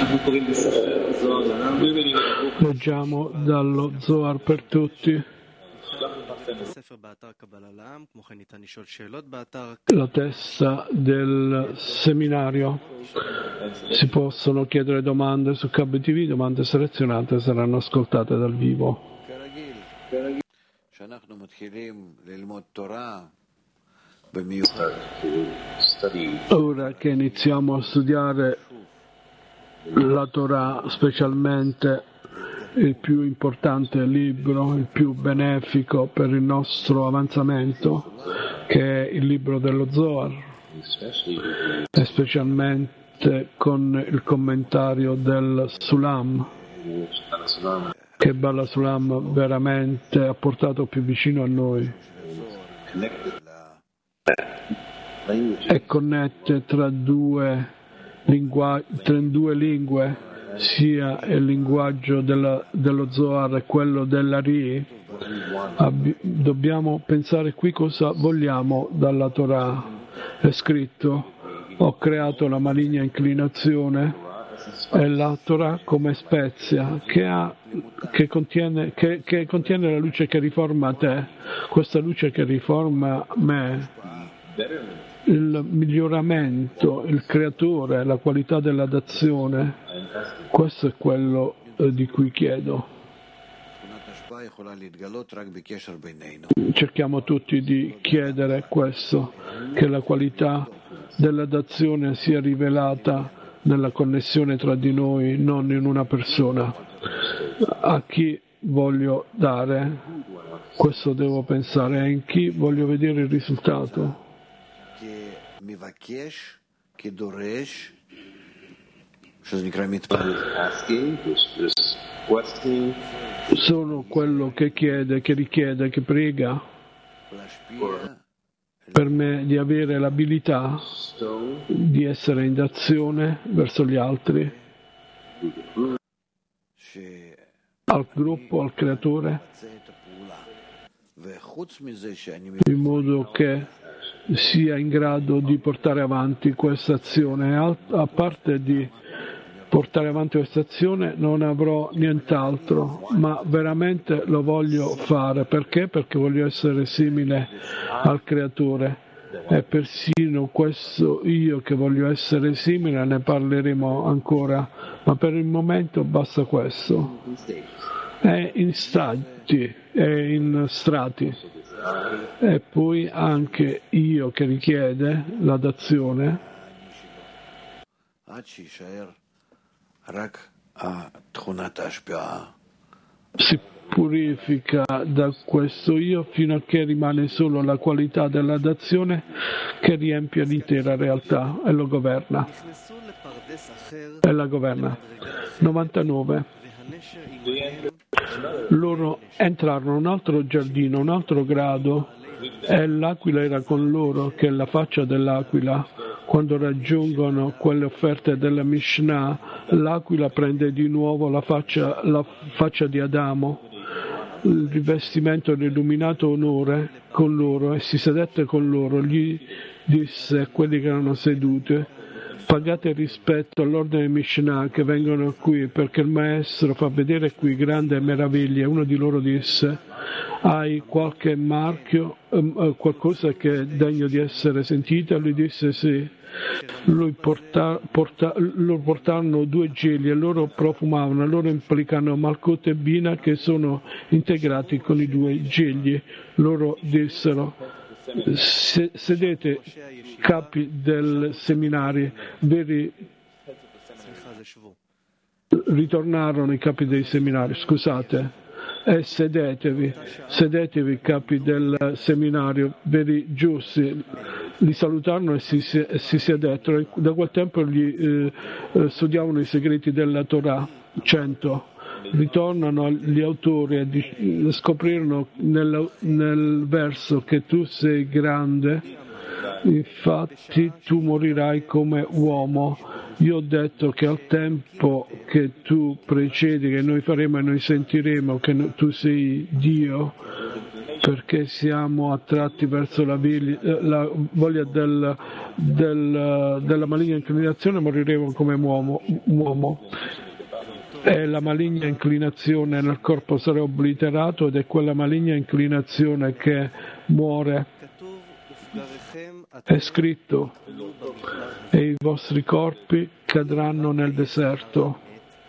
Leggiamo dallo Zohar per tutti. La testa del seminario. Si possono chiedere domande su KBTV, domande selezionate saranno ascoltate dal vivo. Ora che iniziamo a studiare la Torah, specialmente il più importante libro, il più benefico per il nostro avanzamento, che è il libro dello Zohar, e specialmente con il commentario del Sulam, che Bala Sulam veramente ha portato più vicino a noi e connette tra due lingue, sia il linguaggio dello Zohar e quello dell'Ari. Dobbiamo pensare qui cosa vogliamo dalla Torah. È scritto: ho creato la maligna inclinazione e la Torah come spezia che contiene la luce che riforma te. Questa luce che riforma me, il miglioramento, il creatore, la qualità della dazione, questo è quello di cui chiedo. Cerchiamo tutti di chiedere questo, che la qualità della dazione sia rivelata nella connessione tra di noi, non in una persona. A chi voglio dare, questo devo pensare, e in chi voglio vedere il risultato. Sono quello che chiede, che richiede, che prega per me di avere l'abilità di essere in d'azione verso gli altri, al gruppo, al creatore, in modo che sia in grado di portare avanti questa azione. A parte di portare avanti questa azione non avrò nient'altro, ma veramente lo voglio fare. Perché? Perché voglio essere simile al creatore, e persino questo io che voglio essere simile ne parleremo ancora, ma per il momento basta questo. È in strati, e poi anche io che richiede la dazione si purifica da questo io fino a che rimane solo la qualità della dazione che riempie l'intera realtà e lo governa. E la governa. 99. Loro entrarono in un altro giardino, un altro grado, e l'aquila era con loro, che è la faccia dell'aquila. Quando raggiungono quelle offerte della Mishnah, l'aquila prende di nuovo la faccia di Adamo, il rivestimento dell'illuminato onore con loro, e si sedette con loro. Gli disse a quelli che erano seduti: pagate rispetto all'ordine di Mishnah che vengono qui, perché il maestro fa vedere qui grandi meraviglie. Uno di loro disse: hai qualche marchio, qualcosa che è degno di essere sentita? Lui disse sì. Loro portarono 2 geli e loro profumavano, loro implicano Malkut e Bina che sono integrati con i 2 geli. Loro dissero: sedete capi del seminario, ritornarono i capi dei seminari, scusate, e sedetevi capi del seminario, veri giusti. Li salutarono e si sedettero. Da quel tempo studiavano i segreti della Torah. 100. Ritornano gli autori e scoprirono nel verso che tu sei grande, infatti tu morirai come uomo. Io ho detto che al tempo che tu precedi, che noi faremo e noi sentiremo che tu sei Dio, perché siamo attratti verso la voglia della maligna inclinazione, moriremo come uomo. E la maligna inclinazione nel corpo sarà obliterato, ed è quella maligna inclinazione che muore. È scritto: e i vostri corpi cadranno nel deserto.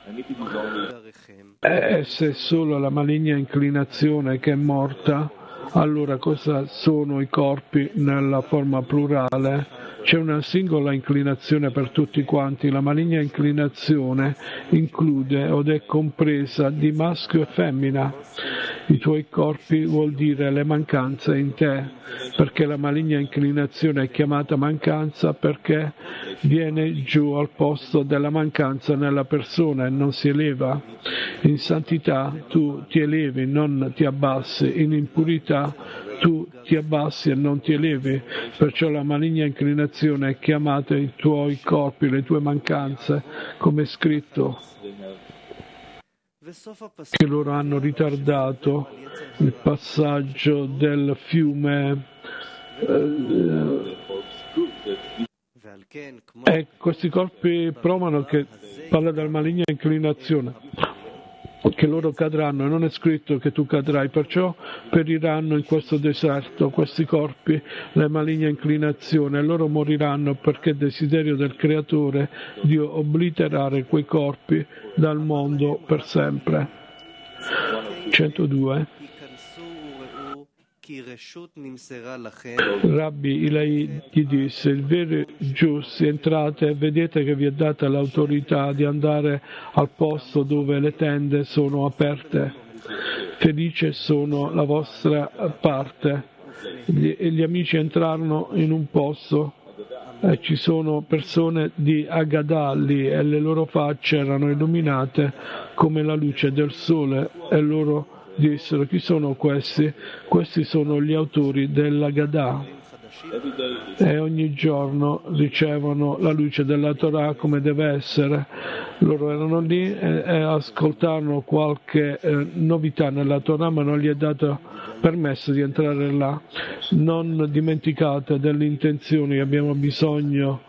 E se solo la maligna inclinazione che è morta, allora cosa sono i corpi nella forma plurale? C'è una singola inclinazione per tutti quanti. La maligna inclinazione include ed è compresa di maschio e femmina. I tuoi corpi vuol dire le mancanze in te, perché la maligna inclinazione è chiamata mancanza perché viene giù al posto della mancanza nella persona e non si eleva. In santità tu ti elevi, non ti abbassi. In impurità tu ti abbassi e non ti elevi. Perciò la maligna inclinazione è chiamata i tuoi corpi, le tue mancanze, come è scritto, che loro hanno ritardato il passaggio del fiume e questi corpi provano, che parla della maligna inclinazione, che loro cadranno, e non è scritto che tu cadrai, perciò periranno in questo deserto questi corpi, la maligna inclinazione, e loro moriranno perché è desiderio del Creatore di obliterare quei corpi dal mondo per sempre. 102. Rabbi Ilai gli disse: il vero giusti, entrate e vedete che vi è data l'autorità di andare al posto dove le tende sono aperte. Felice sono la vostra parte. Gli amici entrarono in un posto e ci sono persone di Agadah lì, e le loro facce erano illuminate come la luce del sole, e loro dissero: chi sono questi? Questi sono gli autori dell'Agadah, e ogni giorno ricevono la luce della Torah come deve essere. Loro erano lì e ascoltarono qualche novità nella Torah, ma non gli è dato permesso di entrare là. Non dimenticate delle intenzioni, abbiamo bisogno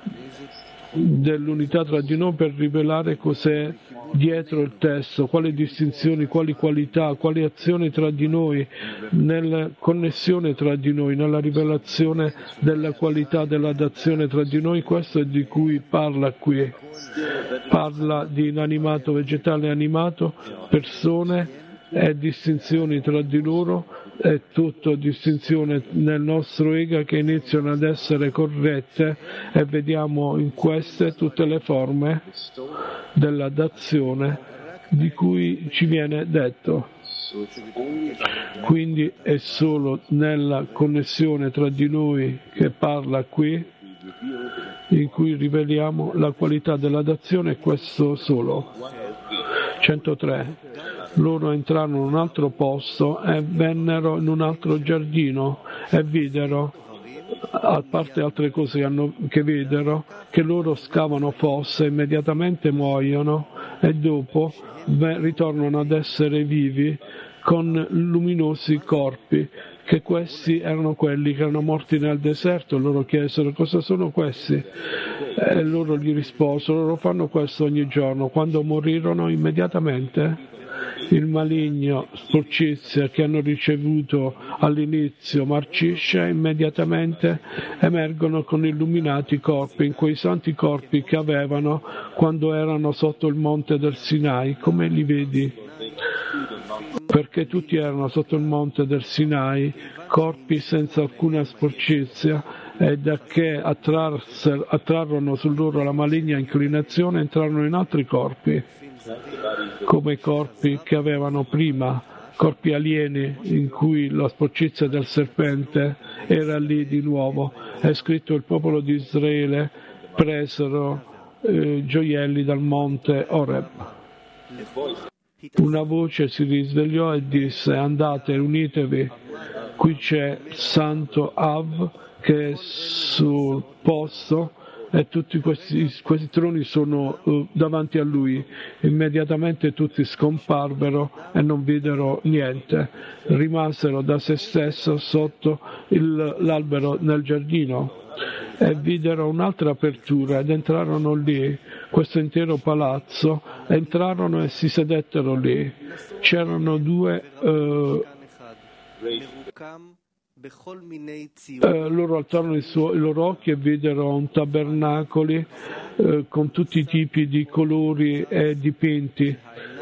dell'unità tra di noi per rivelare cos'è dietro il testo, quali distinzioni, quali qualità, quali azioni tra di noi, nella connessione tra di noi, nella rivelazione della qualità della dazione tra di noi. Questo è di cui parla qui. Parla di inanimato, vegetale e animato, persone e distinzioni tra di loro. È tutto distinzione nel nostro ego che iniziano ad essere corrette, e vediamo in queste tutte le forme della dazione di cui ci viene detto. Quindi è solo nella connessione tra di noi che parla qui, in cui riveliamo la qualità della dazione, e questo solo. 103. Loro entrarono in un altro posto e vennero in un altro giardino e videro, a parte altre cose che videro, che loro scavano fosse, immediatamente muoiono e dopo ritornano ad essere vivi con luminosi corpi, che questi erano quelli che erano morti nel deserto. Loro chiesero: cosa sono questi? E loro gli risposero: loro fanno questo ogni giorno. Quando morirono, immediatamente il maligno, sporcizia che hanno ricevuto all'inizio marcisce, immediatamente emergono con illuminati corpi, in quei santi corpi che avevano quando erano sotto il monte del Sinai. Come li vedi? Perché tutti erano sotto il monte del Sinai, corpi senza alcuna sporcizia, e da che attrarono su loro la maligna inclinazione, entrarono in altri corpi, come i corpi che avevano prima, corpi alieni in cui la sporcizia del serpente era lì di nuovo. È scritto: il popolo di Israele presero gioielli dal monte Oreb. Una voce si risvegliò e disse: andate, unitevi, qui c'è Santo Av che è sul posto e tutti questi troni sono davanti a lui. Immediatamente tutti scomparvero e non videro niente, rimasero da se stesso sotto l'albero nel giardino e videro un'altra apertura ed entrarono lì, questo intero palazzo, entrarono e si sedettero lì. C'erano due loro alzarono i loro occhi e videro un tabernacoli con tutti i tipi di colori e dipinti,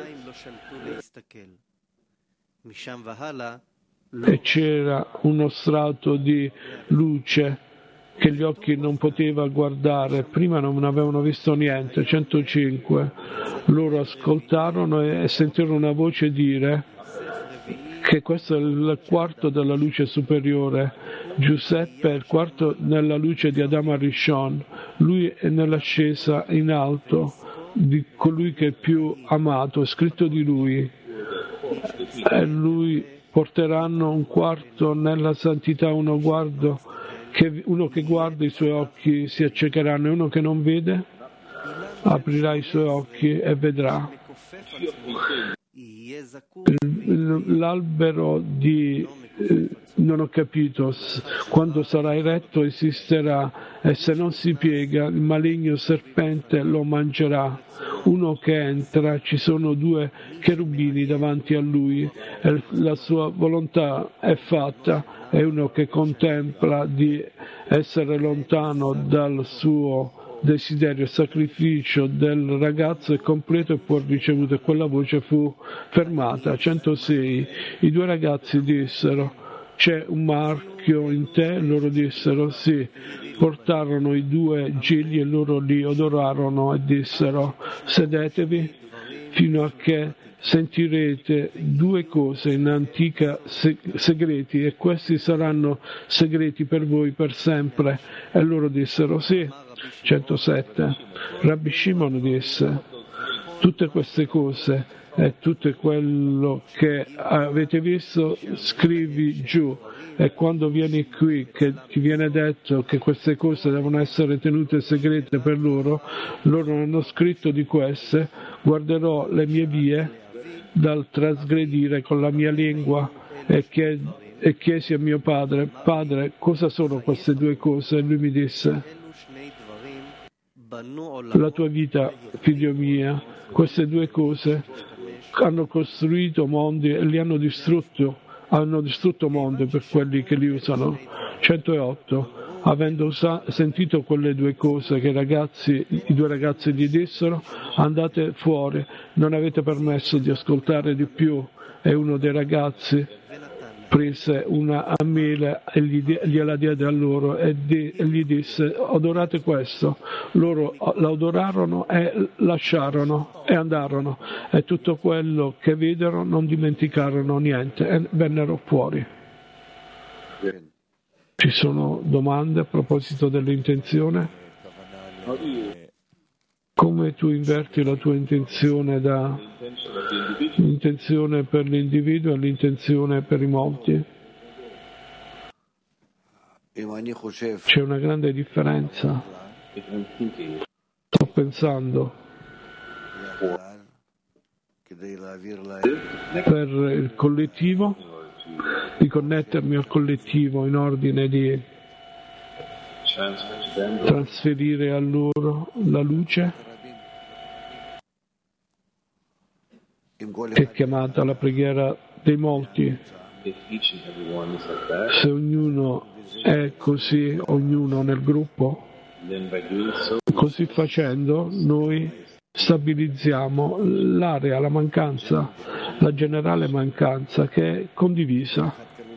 e c'era uno strato di luce che gli occhi non poteva guardare, prima non avevano visto niente. 105. Loro ascoltarono e sentirono una voce dire che questo è il quarto della luce superiore. Giuseppe è il quarto nella luce di Adamo Rishon, lui è nell'ascesa in alto di colui che è più amato, è scritto di lui, e lui porteranno un quarto nella santità, uno che guarda i suoi occhi si accecheranno, e uno che non vede aprirà i suoi occhi e vedrà. L'albero di non ho capito, quando sarà eretto esisterà, e se non si piega il maligno serpente lo mangerà. Uno che entra, ci sono due cherubini davanti a lui e la sua volontà è fatta, è uno che contempla di essere lontano dal suo desiderio. Il sacrificio del ragazzo è completo e può ricevuto, e quella voce fu fermata. 106. I due ragazzi dissero: c'è un marchio in te? Loro dissero sì. Portarono i due gigli e loro li adorarono e dissero: sedetevi fino a che sentirete due cose in antica segreti, e questi saranno segreti per voi per sempre. E loro dissero sì. 107. Rabbi Shimon disse: tutte queste cose e tutto quello che avete visto scrivi giù, e quando vieni qui che ti viene detto che queste cose devono essere tenute segrete per loro, loro non hanno scritto di queste, guarderò le mie vie dal trasgredire con la mia lingua, e chiesi a mio padre: padre, cosa sono queste due cose? E lui mi disse: la tua vita, figlio mia. Queste due cose hanno costruito mondi e li hanno distrutto mondi per quelli che li usano. 108. Avendo sentito quelle due cose che i due ragazzi gli dissero: andate fuori, non avete permesso di ascoltare di più. E uno dei ragazzi prese una a mele e gliela diede a loro e gli disse: adorate questo. Loro l'adorarono e lasciarono e andarono, e tutto quello che videro non dimenticarono niente e vennero fuori. Ci sono domande a proposito dell'intenzione? Come tu inverti la tua intenzione da l'intenzione per l'individuo all'intenzione per i molti? C'è una grande differenza. Sto pensando per il collettivo, di connettermi al collettivo in ordine di trasferire a loro la luce, che è chiamata la preghiera dei molti. Se ognuno è così, ognuno nel gruppo, così facendo noi stabilizziamo l'area, la mancanza, la generale mancanza che è condivisa.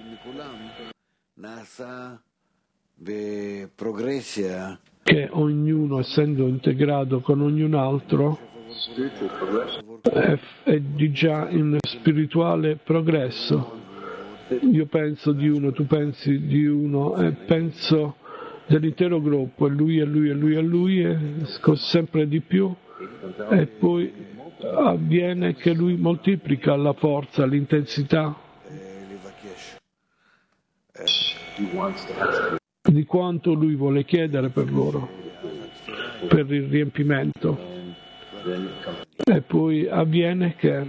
Che ognuno, essendo integrato con ogni altro, è di già in spirituale progresso. Io penso di uno, tu pensi di uno, e penso dell'intero gruppo, e lui, e lui, e lui, e lui, e sempre di più, e poi avviene che lui moltiplica la forza, l'intensità di quanto lui vuole chiedere per loro. per il riempimento. E poi avviene che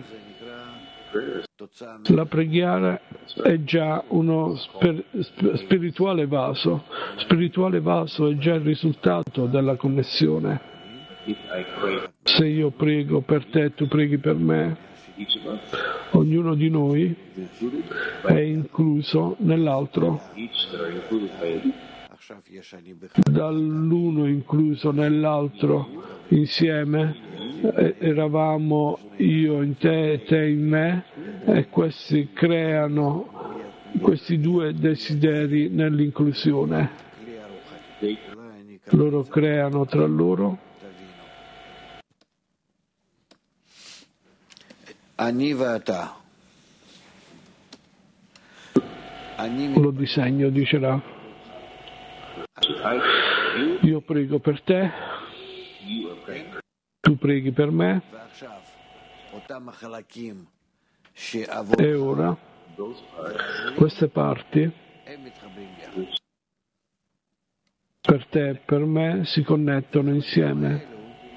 la preghiera è già uno spirituale vaso è già il risultato della connessione. Se io prego per te, tu preghi per me, ognuno di noi è incluso nell'altro, dall'uno incluso nell'altro insieme. Eravamo io in te e te in me, e questi creano questi due desideri nell'inclusione. Loro creano tra loro. Lo disegno, dicerà. Io prego per te, tu preghi per me, e ora queste parti per te e per me si connettono insieme,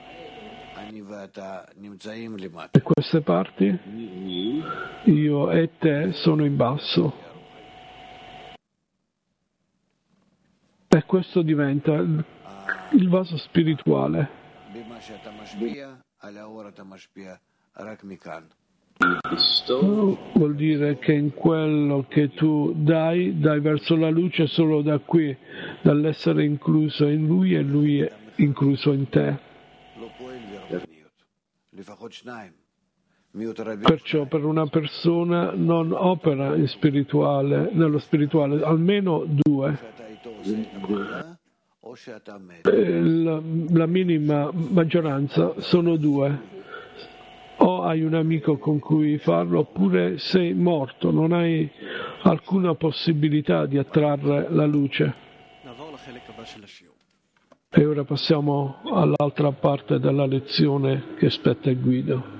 e queste parti, io e te, sono in basso, e questo diventa il vaso spirituale. Vuol dire che in quello che tu dai verso la luce solo da qui, dall'essere incluso in lui e lui è incluso in te. Perciò per una persona non opera in spirituale, nello spirituale, almeno due. La minima maggioranza sono due. O hai un amico con cui farlo, oppure sei morto, non hai alcuna possibilità di attrarre la luce. E ora passiamo all'altra parte della lezione che spetta a Guido.